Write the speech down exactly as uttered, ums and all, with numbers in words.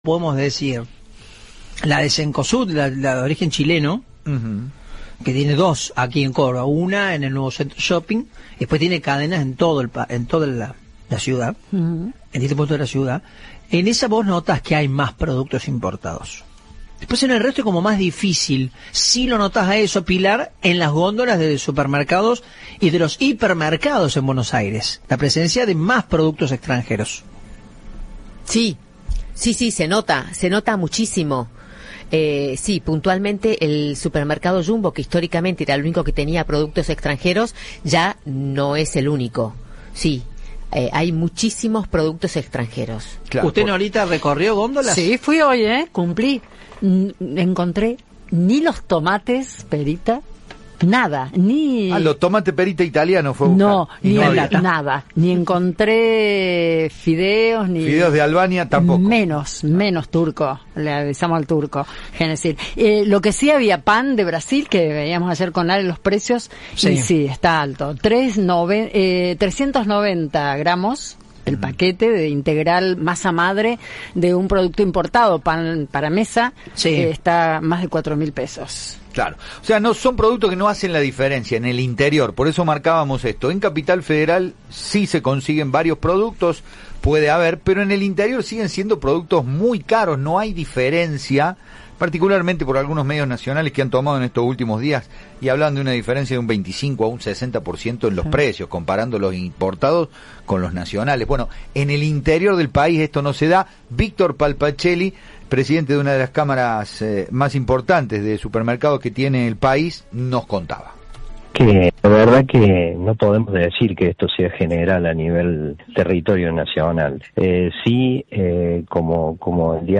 Podemos decir, la de Cencosud, la, la de origen chileno, uh-huh. que tiene dos aquí en Córdoba, una en el nuevo centro shopping, y después tiene cadenas en todo el en toda la, la ciudad, uh-huh. en distintos puntos de la ciudad. En esa vos notas que hay más productos importados. Después en el resto es como más difícil. Sí lo notas a eso, Pilar, en las góndolas de supermercados y de los hipermercados en Buenos Aires. La presencia de más productos extranjeros. Sí. Sí, sí, se nota, se nota muchísimo. Eh, sí, puntualmente el supermercado Jumbo, que históricamente era el único que tenía productos extranjeros, ya no es el único. Sí, eh, hay muchísimos productos extranjeros. Claro, ¿usted, Norita, recorrió góndolas? Sí, fui hoy, ¿eh? Cumplí. N- encontré ni los tomates, Perita, nada, ni... Ah, los tomates Perita italianos fue No, y ni no en, había. nada, ni encontré fideos, ni... Fideos de Albania tampoco. Menos, menos turco, le avisamos al turco, Genesil. Eh, lo que sí había pan de Brasil, que veíamos ayer con Ale los precios, sí. Y sí, está alto, Tres nove- eh, trescientos noventa gramos, el paquete de integral masa madre de un producto importado, pan para mesa, sí. eh, está más de cuatro mil pesos. Claro, o sea, no son productos que no hacen la diferencia en el interior, por eso marcábamos esto. En Capital Federal sí se consiguen varios productos, puede haber, pero en el interior siguen siendo productos muy caros, no hay diferencia, particularmente por algunos medios nacionales que han tomado en estos últimos días y hablan de una diferencia de un veinticinco a un sesenta por ciento en los sí. precios, comparando los importados con los nacionales. Bueno, en el interior del país esto no se da. Víctor Palpacelli, presidente de una de las cámaras eh, más importantes de supermercados que tiene el país, nos contaba. Que la verdad que no podemos decir que esto sea general a nivel territorio nacional. Eh, sí, eh, como, como el día